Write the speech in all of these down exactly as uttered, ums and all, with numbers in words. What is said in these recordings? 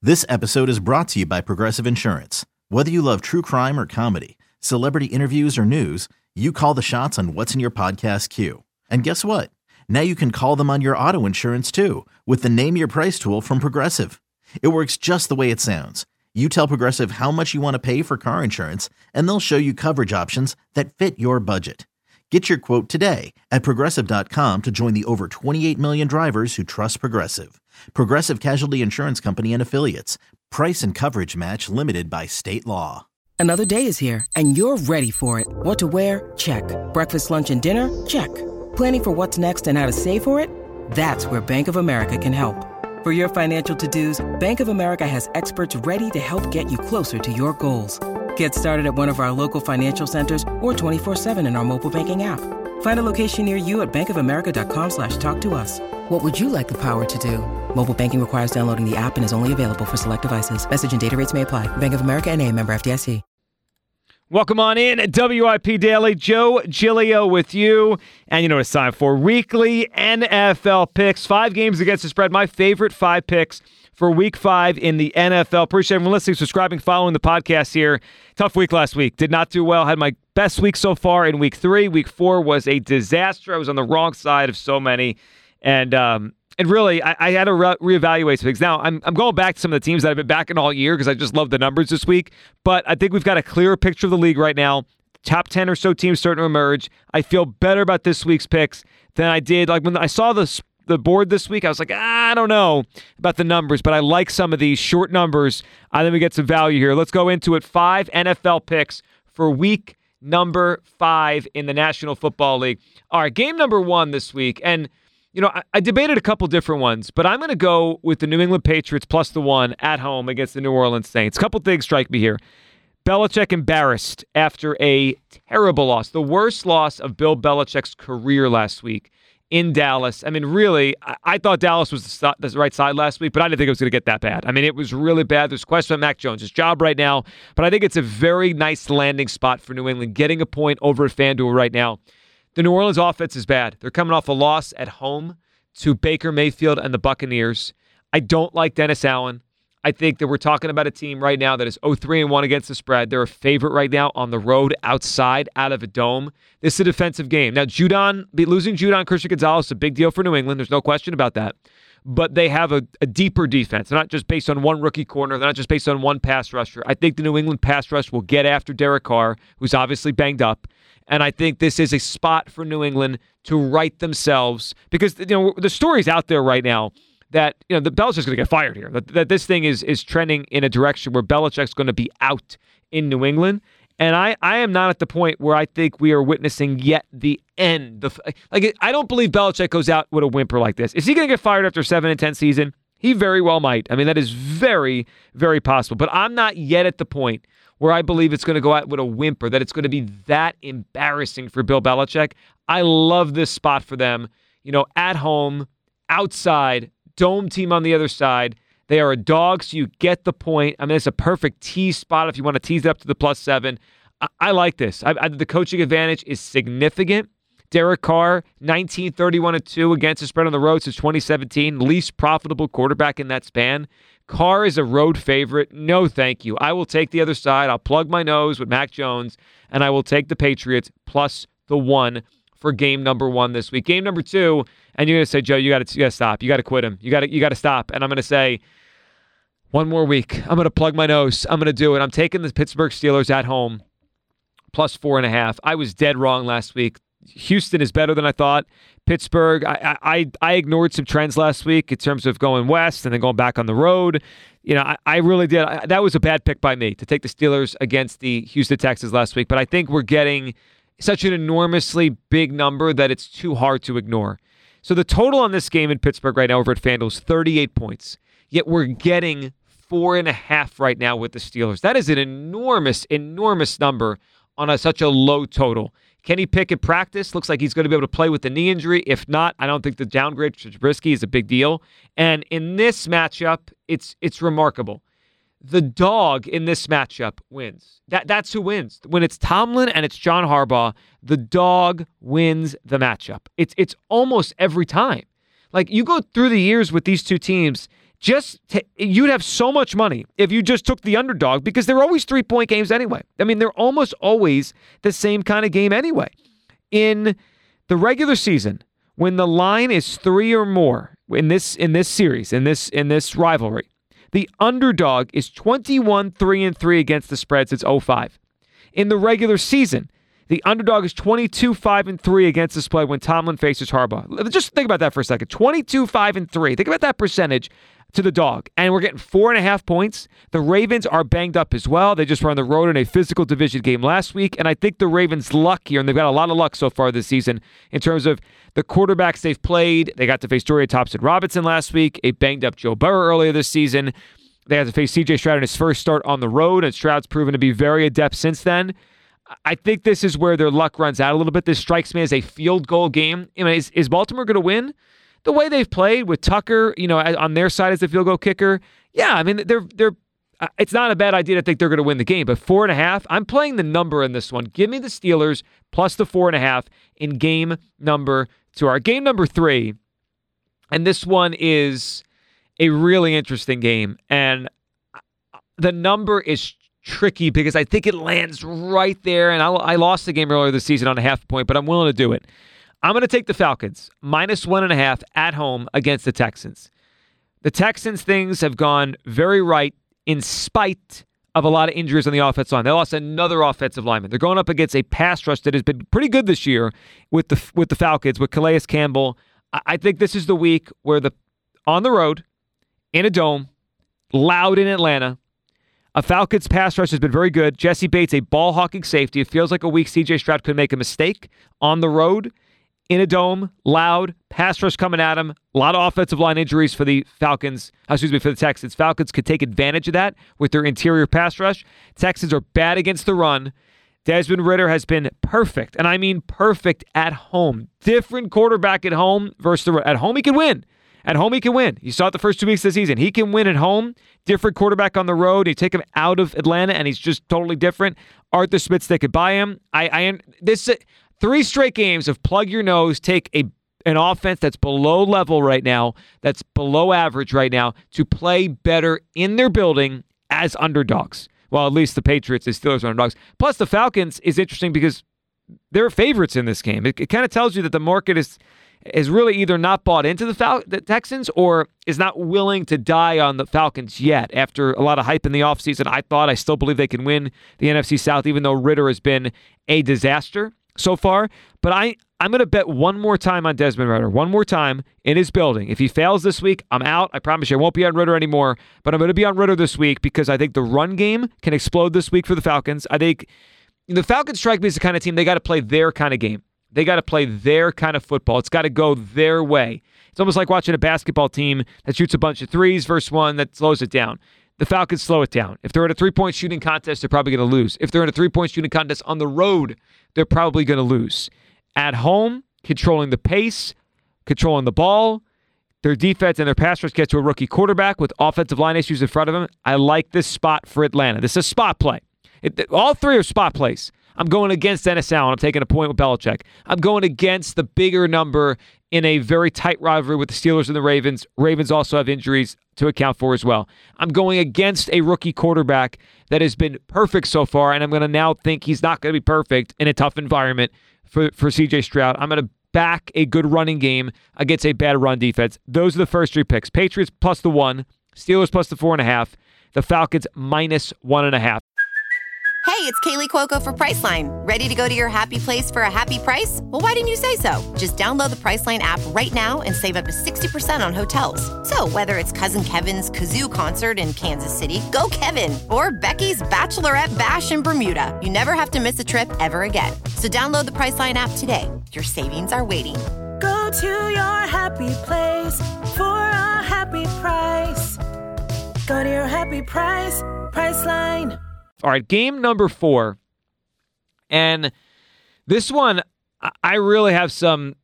This episode is brought to you by Progressive Insurance. Whether you love true crime or comedy, celebrity interviews or news, you call the shots on what's in your podcast queue. And guess what? Now you can call them on your auto insurance too with the Name Your Price tool from Progressive. It works just the way it sounds. You tell Progressive how much you want to pay for car insurance, and they'll show you coverage options that fit your budget. Get your quote today at Progressive dot com to join the over twenty-eight million drivers who trust Progressive. Progressive Casualty Insurance Company and Affiliates. Price and coverage match limited by state law. Another day is here, and you're ready for it. What to wear? Check. Breakfast, lunch, and dinner? Check. Planning for what's next and how to save for it? That's where Bank of America can help. For your financial to-dos, Bank of America has experts ready to help get you closer to your goals. Get started at one of our local financial centers or twenty-four seven in our mobile banking app. Find a location near you at bankofamerica.com slash talk to us. What would you like the power to do? Mobile banking requires downloading the app and is only available for select devices. Message and data rates may apply. Bank of America N A, member F D I C. Welcome on in at W I P Daily. Joe Giglio with you. And you know what it's time for. Weekly N F L picks. Five games against the spread. My favorite five picks for week five in the N F L. Appreciate everyone listening, subscribing, following the podcast here. Tough week last week. Did not do well. Had my best week so far in week three. Week four was a disaster. I was on the wrong side of so many. And um, and really, I, I had to re- reevaluate some things. Now, I'm I'm going back to some of the teams that I've been backing all year because I just love the numbers this week. But I think we've got a clearer picture of the league right now. Top ten or so teams starting to emerge. I feel better about this week's picks than I did. Like when I saw the the board this week, I was like, ah, I don't know about the numbers, but I like some of these short numbers. I think we get some value here. Let's go into it. Five N F L picks for week number five in the National Football League. All right, game number one this week. And, you know, I, I debated a couple different ones, but I'm going to go with the New England Patriots plus the one at home against the New Orleans Saints. A couple things strike me here. Belichick embarrassed after a terrible loss, the worst loss of Bill Belichick's career last week in Dallas. I mean, really, I, I thought Dallas was the, the right side last week, but I didn't think it was going to get that bad. I mean, it was really bad. There's a question about Mac Jones' job right now, but I think it's a very nice landing spot for New England, getting a point over at FanDuel right now. The New Orleans offense is bad. They're coming off a loss at home to Baker Mayfield and the Buccaneers. I don't like Dennis Allen. I think that we're talking about a team right now that is oh three and one against the spread. They're a favorite right now on the road, outside, out of a dome. This is a defensive game. Now, Judon, losing Judon Christian Gonzalez is a big deal for New England. There's no question about that. But they have a, a deeper defense. They're not just based on one rookie corner. They're not just based on one pass rusher. I think the New England pass rush will get after Derek Carr, who's obviously banged up. And I think this is a spot for New England to right themselves. Because, you know, the story's out there right now that, you know, the Belichick's going to get fired here. That, that this thing is is trending in a direction where Belichick's going to be out in New England. And I, I am not at the point where I think we are witnessing yet the end. The, like, I don't believe Belichick goes out with a whimper like this. Is he going to get fired after seven and ten season? He very well might. I mean, that is very, very possible. But I'm not yet at the point where I believe it's going to go out with a whimper, that it's going to be that embarrassing for Bill Belichick. I love this spot for them. You know, at home, outside, dome team on the other side. They are a dog, so you get the point. I mean, it's a perfect tease spot if you want to tease it up to the plus seven. I, I like this. I, I, the coaching advantage is significant. Derek Carr, nineteen thirty-one and two against the spread on the road since twenty seventeen. Least profitable quarterback in that span. Carr is a road favorite. No, thank you. I will take the other side. I'll plug my nose with Mac Jones, and I will take the Patriots plus the one for game number one this week. Game number two, and you're going to say, Joe, you got to you got to stop. You got to quit him. You got to you got to stop. And I'm going to say, one more week. I'm going to plug my nose. I'm going to do it. I'm taking the Pittsburgh Steelers at home plus four and a half. I was dead wrong last week. Houston is better than I thought. Pittsburgh, I, I I ignored some trends last week in terms of going west and then going back on the road. You know, I, I really did. I, that was a bad pick by me to take the Steelers against the Houston Texans last week. But I think we're getting such an enormously big number that it's too hard to ignore. So the total on this game in Pittsburgh right now over at FanDuel is thirty-eight points. Yet we're getting four and a half right now with the Steelers. That is an enormous, enormous number on a, such a low total. Kenny Pickett practice. Looks like he's going to be able to play with the knee injury. If not, I don't think the downgrade for Trubisky is a big deal. And in this matchup, it's it's remarkable. The dog in this matchup wins. That That's who wins. When it's Tomlin and it's John Harbaugh, the dog wins the matchup. It's it's almost every time. Like, you go through the years with these two teams, Just t- you'd have so much money if you just took the underdog because they're always three-point games anyway. I mean, they're almost always the same kind of game anyway. In the regular season, when the line is three or more in this in this series, in this in this rivalry, the underdog is twenty-one three and three against the spread since oh five. In the regular season, the underdog is twenty-two five and three against the spread when Tomlin faces Harbaugh. Just think about that for a second. twenty-two five and three. Think about that percentage to the dog. And we're getting four and a half points. The Ravens are banged up as well. They just were on the road in a physical division game last week. And I think the Ravens' luck here, and they've got a lot of luck so far this season in terms of the quarterbacks they've played. They got to face Dorian Thompson-Robinson last week, a banged-up Joe Burrow earlier this season. They had to face C J Stroud in his first start on the road, and Stroud's proven to be very adept since then. I think this is where their luck runs out a little bit. This strikes me as a field goal game. I mean, is, is Baltimore going to win? The way they've played with Tucker, you know, on their side as the field goal kicker, yeah, I mean, they're they're. Uh, it's not a bad idea to think they're going to win the game, but four and a half. I'm playing the number in this one. Give me the Steelers plus the four and a half in game number two. Our game number three, and this one is a really interesting game, and the number is tricky because I think it lands right there. And I, I lost the game earlier this season on a half point, but I'm willing to do it. I'm going to take the Falcons, minus one and a half at home against the Texans. The Texans' things have gone very right in spite of a lot of injuries on the offensive line. They lost another offensive lineman. They're going up against a pass rush that has been pretty good this year with the with the Falcons, with Calais Campbell. I think this is the week where the on the road, in a dome, loud in Atlanta, a Falcons pass rush has been very good. Jesse Bates, a ball-hawking safety. It feels like a week C J Stroud could make a mistake on the road. In a dome, loud, pass rush coming at him. A lot of offensive line injuries for the Falcons, excuse me, for the Texans. Falcons could take advantage of that with their interior pass rush. Texans are bad against the run. Desmond Ridder has been perfect, and I mean perfect at home. Different quarterback at home versus the at home he can win. At home he can win. You saw it the first two weeks of the season. He can win at home. Different quarterback on the road. You take him out of Atlanta, and he's just totally different. Arthur Smith sticking by him. I, I this. Three straight games of plug your nose, take a an offense that's below level right now, that's below average right now, to play better in their building as underdogs. Well, at least the Patriots and Steelers are underdogs. Plus, the Falcons is interesting because they're favorites in this game. It, it kind of tells you that the market is is really either not bought into the, Fal- the Texans or is not willing to die on the Falcons yet. After a lot of hype in the offseason, I thought, I still believe they can win the N F C South, even though Ridder has been a disaster so far. But I, I'm going to bet one more time on Desmond Ridder. One more time in his building. If he fails this week, I'm out. I promise you I won't be on Ridder anymore. But I'm going to be on Ridder this week because I think the run game can explode this week for the Falcons. I think the Falcons strike me as the kind of team, they got to play their kind of game. They got to play their kind of football. It's got to go their way. It's almost like watching a basketball team that shoots a bunch of threes versus one that slows it down. The Falcons slow it down. If they're in a three-point shooting contest, they're probably going to lose. If they're in a three-point shooting contest on the road, they're probably going to lose. At home, controlling the pace, controlling the ball, their defense and their pass rush get to a rookie quarterback with offensive line issues in front of him. I like this spot for Atlanta. This is a spot play. It, all three are spot plays. I'm going against Dennis Allen. I'm taking a point with Belichick. I'm going against the bigger number in a very tight rivalry with the Steelers and the Ravens. Ravens also have injuries to account for as well. I'm going against a rookie quarterback that has been perfect so far, and I'm going to now think he's not going to be perfect in a tough environment for, for C J Stroud. I'm going to back a good running game against a bad run defense. Those are the first three picks. Patriots plus the one, Steelers plus the four and a half, the Falcons minus one and a half. Hey, it's Kaylee Cuoco for Priceline. Ready to go to your happy place for a happy price? Well, why didn't you say so? Just download the Priceline app right now and save up to sixty percent on hotels. So whether it's Cousin Kevin's Kazoo Concert in Kansas City, go Kevin, or Becky's Bachelorette Bash in Bermuda, you never have to miss a trip ever again. So download the Priceline app today. Your savings are waiting. Go to your happy place for a happy price. Go to your happy price, Priceline. All right, game number four. And this one, I really have some,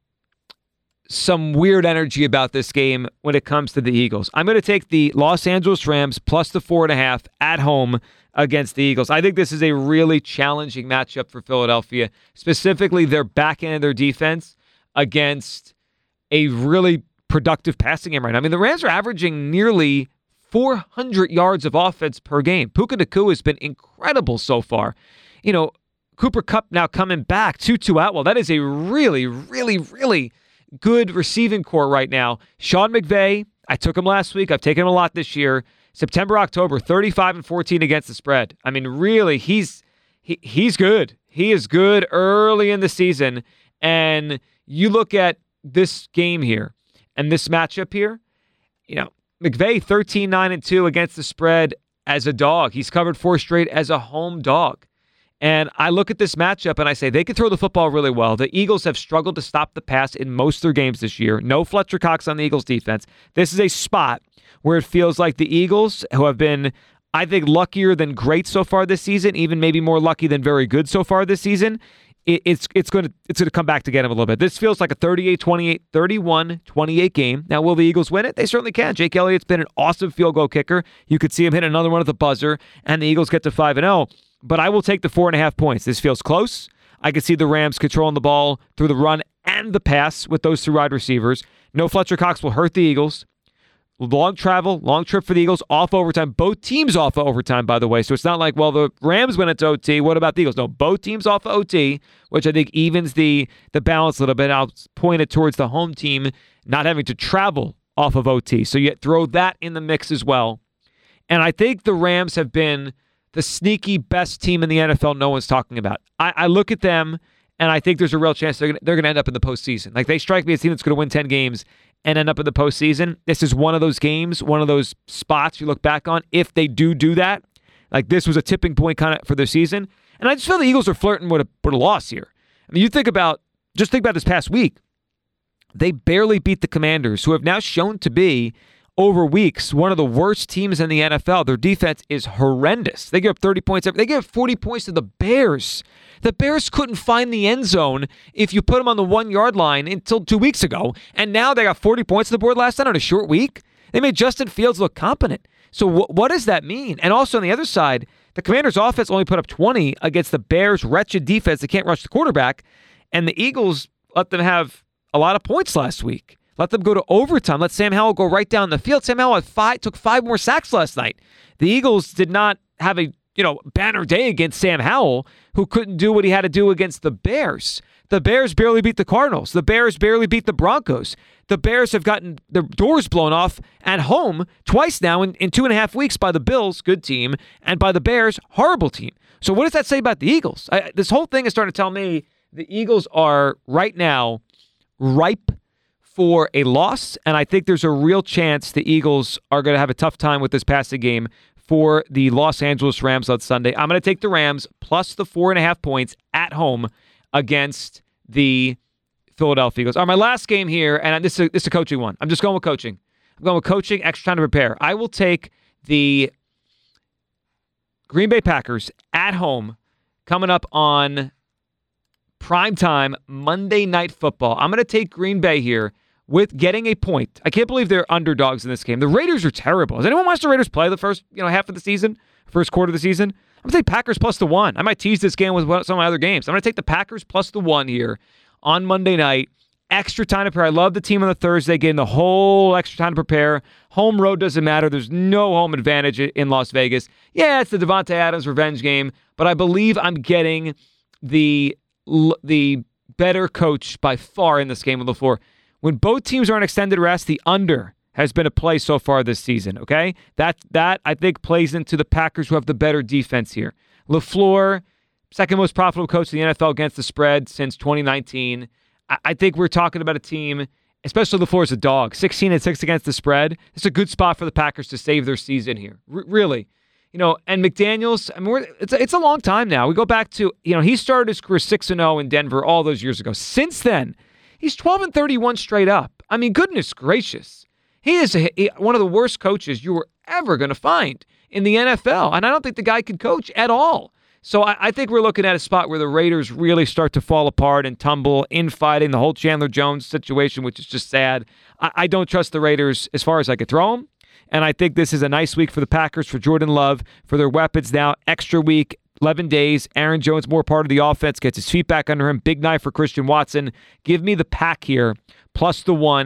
some weird energy about this game when it comes to the Eagles. I'm going to take the Los Angeles Rams plus the four and a half at home against the Eagles. I think this is a really challenging matchup for Philadelphia, specifically their back end of their defense against a really productive passing game right now. I mean, the Rams are averaging nearly four hundred yards of offense per game. Puka Nacua has been incredible so far. You know, Cooper Kupp now coming back. Tutu Atwell. That is a really, really, really good receiving core right now. Sean McVay, I took him last week. I've taken him a lot this year. September, October, thirty-five and fourteen against the spread. I mean, really, he's he, he's good. He is good early in the season. And you look at this game here and this matchup here, you know, McVay thirteen nine and two against the spread as a dog. He's covered four straight as a home dog. And I look at this matchup and I say they can throw the football really well. The Eagles have struggled to stop the pass in most of their games this year. No Fletcher Cox on the Eagles defense. This is a spot where it feels like the Eagles, who have been, I think, luckier than great so far this season, even maybe more lucky than very good so far this season, it, it's it's going to it's going to come back to get them a little bit. This feels like a thirty-eight twenty-eight, thirty-one twenty-eight game. Now, will the Eagles win it? They certainly can. Jake Elliott's been an awesome field goal kicker. You could see him hit another one at the buzzer, and the Eagles get to five and oh. But I will take the four and a half points. This feels close. I can see the Rams controlling the ball through the run and the pass with those two wide receivers. No Fletcher Cox will hurt the Eagles. Long travel, long trip for the Eagles, off overtime. Both teams off of overtime, by the way. So it's not like, well, the Rams went into O T. What about the Eagles? No, both teams off of O T, which I think evens the, the balance a little bit. I'll point it towards the home team not having to travel off of O T. So you throw that in the mix as well. And I think the Rams have been the sneaky best team in the N F L no one's talking about. I, I look at them, and I think there's a real chance they're going they're going to end up in the postseason. Like, they strike me as a team that's going to win ten games and end up in the postseason. This is one of those games, one of those spots you look back on. If they do do that, like, this was a tipping point kind of for their season. And I just feel the Eagles are flirting with a, with a loss here. I mean, you think about, just think about this past week. They barely beat the Commanders, who have now shown to be, over weeks, one of the worst teams in the N F L. Their defense is horrendous. They give up thirty points. They give up forty points to the Bears. The Bears couldn't find the end zone if you put them on the one-yard line until two weeks ago, and now they got forty points on the board last night on a short week. They made Justin Fields look competent. So wh- what does that mean? And also on the other side, the Commanders' offense only put up twenty against the Bears' wretched defense. They can't rush the quarterback, and the Eagles let them have a lot of points last week. Let them go to overtime. Let Sam Howell go right down the field. Sam Howell had five, took five more sacks last night. The Eagles did not have a you know banner day against Sam Howell, who couldn't do what he had to do against the Bears. The Bears barely beat the Cardinals. The Bears barely beat the Broncos. The Bears have gotten their doors blown off at home twice now in, in two and a half weeks by the Bills, good team, and by the Bears, horrible team. So what does that say about the Eagles? I, this whole thing is starting to tell me the Eagles are right now ripe for a loss, and I think there's a real chance the Eagles are going to have a tough time with this passing game for the Los Angeles Rams on Sunday. I'm going to take the Rams plus the four and a half points at home against the Philadelphia Eagles. All right, my last game here, and this is, a, this is a coaching one. I'm just going with coaching. I'm going with coaching, extra time to prepare. I will take the Green Bay Packers at home coming up on primetime Monday Night Football. I'm going to take Green Bay here with getting a point. I can't believe they're underdogs in this game. The Raiders are terrible. Does anyone watch the Raiders play the first you know half of the season, first quarter of the season? I'm going to take Packers plus the one. I might tease this game with some of my other games. I'm going to take the Packers plus the one here on Monday night. Extra time to prepare. I love the team on the Thursday, getting the whole extra time to prepare. Home road doesn't matter. There's no home advantage in Las Vegas. Yeah, it's the Devontae Adams revenge game, but I believe I'm getting the the better coach by far in this game with LaFleur. When both teams are on extended rest, the under has been a play so far this season, okay? That, that I think, plays into the Packers who have the better defense here. LaFleur, second most profitable coach in the N F L against the spread since twenty nineteen. I, I think we're talking about a team, especially LaFleur as a dog, sixteen and six against the spread. It's a good spot for the Packers to save their season here, R- really. You know, and McDaniels, I mean, we're, it's, a, it's a long time now. We go back to, you know, he started his career six and oh in Denver all those years ago. Since then, he's twelve and thirty-one straight up. I mean, goodness gracious. He is a, he, one of the worst coaches you were ever going to find in the N F L. And I don't think the guy can coach at all. So I, I think we're looking at a spot where the Raiders really start to fall apart and tumble, infighting, the whole Chandler Jones situation, which is just sad. I, I don't trust the Raiders as far as I could throw them. And I think this is a nice week for the Packers, for Jordan Love, for their weapons now. Extra week, eleven days. Aaron Jones, more part of the offense, gets his feet back under him. Big night for Christian Watson. Give me the pack here, plus the one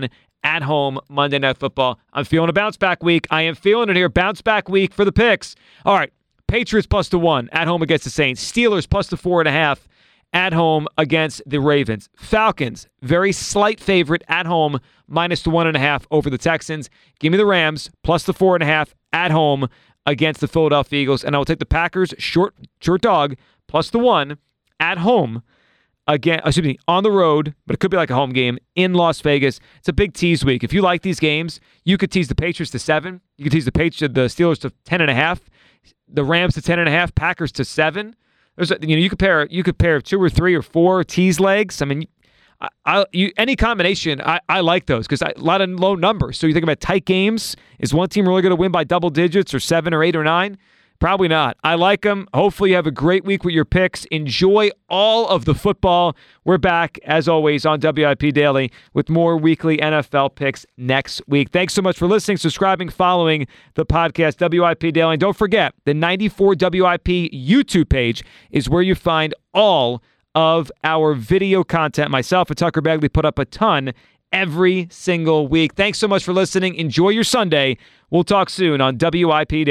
at home Monday Night Football. I'm feeling a bounce back week. I am feeling it here. Bounce back week for the picks. All right. Patriots plus the one at home against the Saints. Steelers plus the four and a half at home against the Ravens. Falcons, very slight favorite at home, minus the one and a half over the Texans. Give me the Rams plus the four and a half at home against the Philadelphia Eagles. And I will take the Packers short short dog plus the one at home again, excuse me, on the road, but it could be like a home game in Las Vegas. It's a big tease week. If you like these games, you could tease the Patriots to seven. You could tease the Patriots, the Steelers to ten and a half, the Rams to ten and a half, Packers to seven. There's a, you know, you could pair you could pair two or three or four tease legs. I mean, I, I you any combination. I, I like those because a lot of low numbers. So you think about tight games. Is one team really going to win by double digits or seven or eight or nine? Probably not. I like them. Hopefully you have a great week with your picks. Enjoy all of the football. We're back, as always, on W I P Daily with more weekly N F L picks next week. Thanks so much for listening, subscribing, following the podcast, W I P Daily. And don't forget, the ninety-four W I P YouTube page is where you find all of our video content. Myself and Tucker Bagley put up a ton every single week. Thanks so much for listening. Enjoy your Sunday. We'll talk soon on W I P Daily.